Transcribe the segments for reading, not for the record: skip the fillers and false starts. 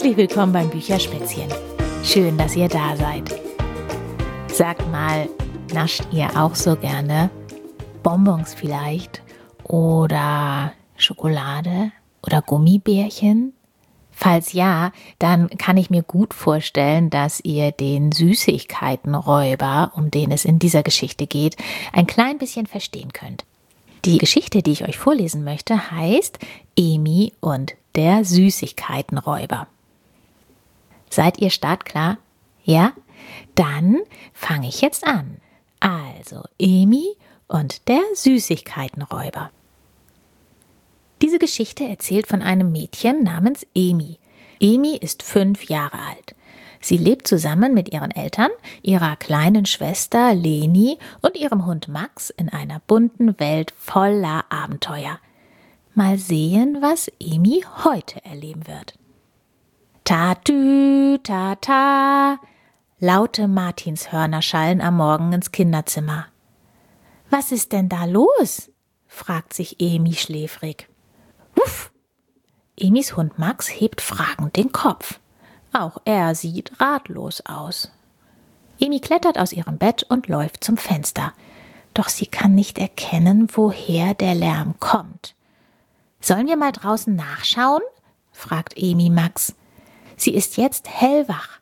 Herzlich willkommen beim Bücherspätzchen. Schön, dass ihr da seid. Sagt mal, nascht ihr auch so gerne Bonbons vielleicht oder Schokolade oder Gummibärchen? Falls ja, dann kann ich mir gut vorstellen, dass ihr den Süßigkeitenräuber, um den es in dieser Geschichte geht, ein klein bisschen verstehen könnt. Die Geschichte, die ich euch vorlesen möchte, heißt Emi und der Süßigkeitenräuber. Seid ihr startklar? Ja? Dann fange ich jetzt an. Also, Emi und der Süßigkeitenräuber. Diese Geschichte erzählt von einem Mädchen namens Emi. Emi ist 5 Jahre alt. Sie lebt zusammen mit ihren Eltern, ihrer kleinen Schwester Leni und ihrem Hund Max in einer bunten Welt voller Abenteuer. Mal sehen, was Emi heute erleben wird. Tatü, tata, laute Martinshörner schallen am Morgen ins Kinderzimmer. Was ist denn da los? Fragt sich Emi schläfrig. Wuff! Emis Hund Max hebt fragend den Kopf. Auch er sieht ratlos aus. Emi klettert aus ihrem Bett und läuft zum Fenster. Doch sie kann nicht erkennen, woher der Lärm kommt. Sollen wir mal draußen nachschauen? Fragt Emi Max. Sie ist jetzt hellwach.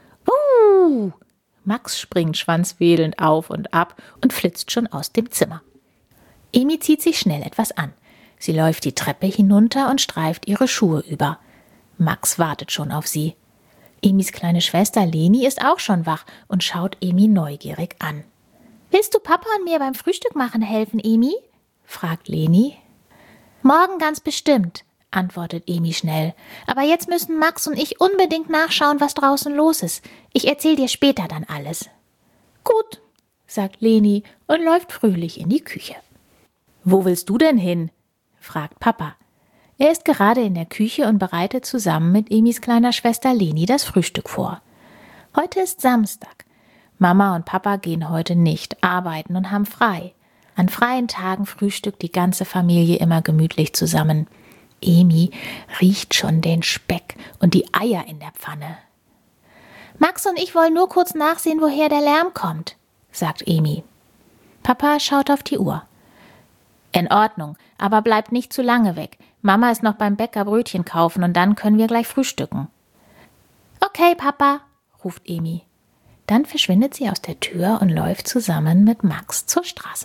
Max springt schwanzwedelnd auf und ab und flitzt schon aus dem Zimmer. Emi zieht sich schnell etwas an. Sie läuft die Treppe hinunter und streift ihre Schuhe über. Max wartet schon auf sie. Emis kleine Schwester Leni ist auch schon wach und schaut Emi neugierig an. »Willst du Papa und mir beim Frühstück machen helfen, Emi?« fragt Leni. »Morgen ganz bestimmt«, antwortet Emi schnell. »Aber jetzt müssen Max und ich unbedingt nachschauen, was draußen los ist. Ich erzähle dir später dann alles.« »Gut«, sagt Leni und läuft fröhlich in die Küche. »Wo willst du denn hin?« fragt Papa. Er ist gerade in der Küche und bereitet zusammen mit Emis kleiner Schwester Leni das Frühstück vor. Heute ist Samstag. Mama und Papa gehen heute nicht arbeiten und haben frei. An freien Tagen frühstückt die ganze Familie immer gemütlich zusammen. Emi riecht schon den Speck und die Eier in der Pfanne. »Max und ich wollen nur kurz nachsehen, woher der Lärm kommt«, sagt Emi. Papa schaut auf die Uhr. »In Ordnung, aber bleibt nicht zu lange weg. Mama ist noch beim Bäcker Brötchen kaufen und dann können wir gleich frühstücken.« »Okay, Papa«, ruft Emi. Dann verschwindet sie aus der Tür und läuft zusammen mit Max zur Straße.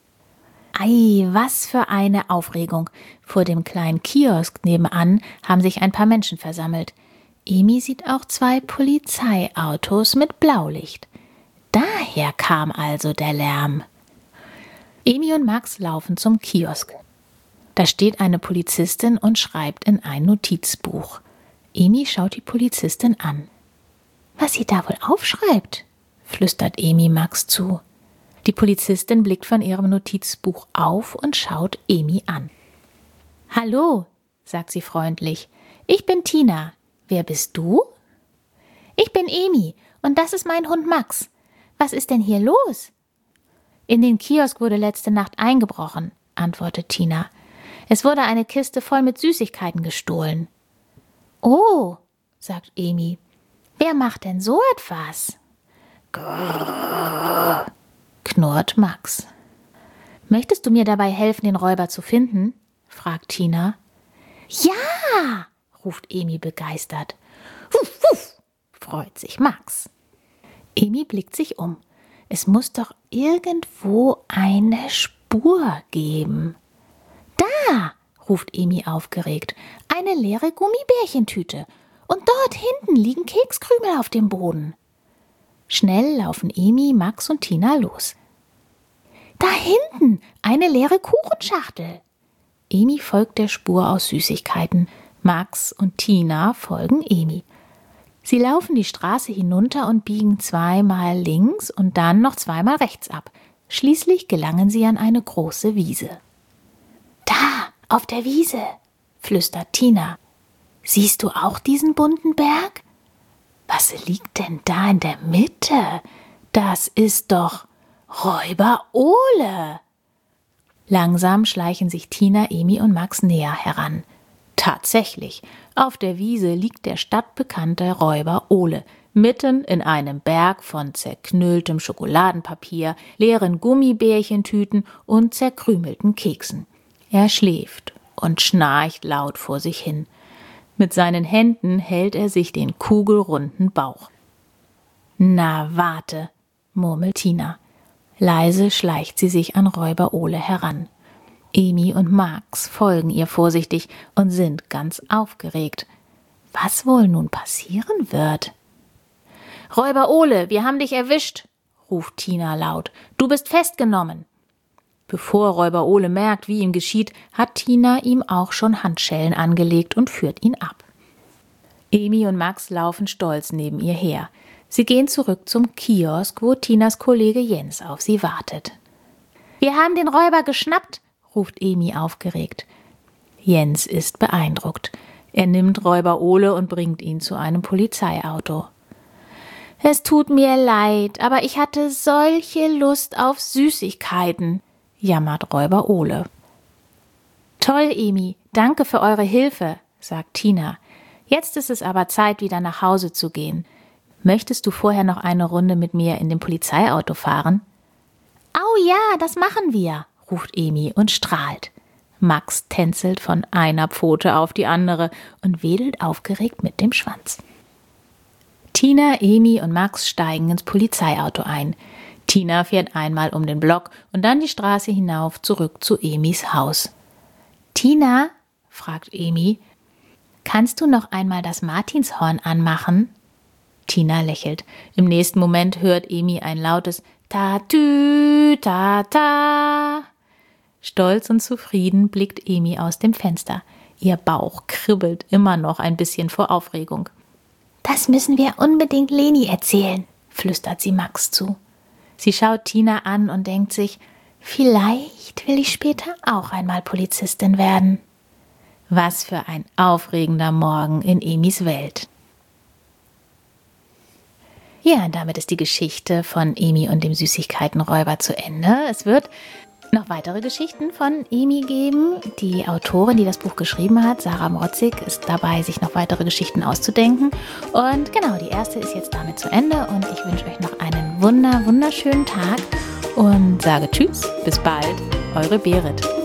Ei, was für eine Aufregung. Vor dem kleinen Kiosk nebenan haben sich ein paar Menschen versammelt. Emi sieht auch 2 Polizeiautos mit Blaulicht. Daher kam also der Lärm. Emi und Max laufen zum Kiosk. Da steht eine Polizistin und schreibt in ein Notizbuch. Emi schaut die Polizistin an. »Was sie da wohl aufschreibt?«, flüstert Emi Max zu. Die Polizistin blickt von ihrem Notizbuch auf und schaut Emi an. »Hallo«, sagt sie freundlich. »Ich bin Tina. Wer bist du?« »Ich bin Emi und das ist mein Hund Max. Was ist denn hier los?« »In den Kiosk wurde letzte Nacht eingebrochen«, antwortet Tina. »Es wurde eine Kiste voll mit Süßigkeiten gestohlen.« »Oh«, sagt Emi. »Wer macht denn so etwas?« »Grrrr«, knurrt Max. »Möchtest du mir dabei helfen, den Räuber zu finden?«, fragt Tina. »Ja«, ruft Emi begeistert. »Wuff, wuff«, freut sich Max. Emi blickt sich um. Es muss doch irgendwo eine Spur geben. »Da«, ruft Emi aufgeregt, »eine leere Gummibärchentüte. Und dort hinten liegen Kekskrümel auf dem Boden.« Schnell laufen Emi, Max und Tina los. »Da hinten, eine leere Kuchenschachtel.« Emi folgt der Spur aus Süßigkeiten. Max und Tina folgen Emi. Sie laufen die Straße hinunter und biegen 2-mal links und dann noch 2-mal rechts ab. Schließlich gelangen sie an eine große Wiese. »Da, auf der Wiese«, flüstert Tina. »Siehst du auch diesen bunten Berg? Was liegt denn da in der Mitte? Das ist doch Räuber Ole!« Langsam schleichen sich Tina, Emi und Max näher heran. Tatsächlich, auf der Wiese liegt der stadtbekannte Räuber Ole, mitten in einem Berg von zerknülltem Schokoladenpapier, leeren Gummibärchentüten und zerkrümelten Keksen. Er schläft und schnarcht laut vor sich hin. Mit seinen Händen hält er sich den kugelrunden Bauch. »Na, warte«, murmelt Tina. Leise schleicht sie sich an Räuber Ole heran. Emi und Max folgen ihr vorsichtig und sind ganz aufgeregt. Was wohl nun passieren wird? »Räuber Ole, wir haben dich erwischt«, ruft Tina laut. »Du bist festgenommen.« Bevor Räuber Ole merkt, wie ihm geschieht, hat Tina ihm auch schon Handschellen angelegt und führt ihn ab. Emi und Max laufen stolz neben ihr her. Sie gehen zurück zum Kiosk, wo Tinas Kollege Jens auf sie wartet. »Wir haben den Räuber geschnappt«, ruft Emi aufgeregt. Jens ist beeindruckt. Er nimmt Räuber Ole und bringt ihn zu einem Polizeiauto. »Es tut mir leid, aber ich hatte solche Lust auf Süßigkeiten«, jammert Räuber Ole. »Toll, Emi, danke für eure Hilfe«, sagt Tina. »Jetzt ist es aber Zeit, wieder nach Hause zu gehen. Möchtest du vorher noch eine Runde mit mir in dem Polizeiauto fahren?« »Au ja, das machen wir«, ruft Emi und strahlt. Max tänzelt von einer Pfote auf die andere und wedelt aufgeregt mit dem Schwanz. Tina, Emi und Max steigen ins Polizeiauto ein. Tina fährt einmal um den Block und dann die Straße hinauf zurück zu Emis Haus. »Tina«, fragt Emi, »kannst du noch einmal das Martinshorn anmachen?« Tina lächelt. Im nächsten Moment hört Emi ein lautes »Ta-tü, ta-ta«. Stolz und zufrieden blickt Emi aus dem Fenster. Ihr Bauch kribbelt immer noch ein bisschen vor Aufregung. »Das müssen wir unbedingt Leni erzählen«, flüstert sie Max zu. Sie schaut Tina an und denkt sich, vielleicht will ich später auch einmal Polizistin werden. Was für ein aufregender Morgen in Emis Welt. Ja, damit ist die Geschichte von Emi und dem Süßigkeitenräuber zu Ende. Es wird noch weitere Geschichten von Emi geben. Die Autorin, die das Buch geschrieben hat, Sarah Mrotzig, ist dabei, sich noch weitere Geschichten auszudenken. Und genau, die erste ist jetzt damit zu Ende und ich wünsche euch noch einen wunderschönen Tag und sage Tschüss, bis bald, eure Berit.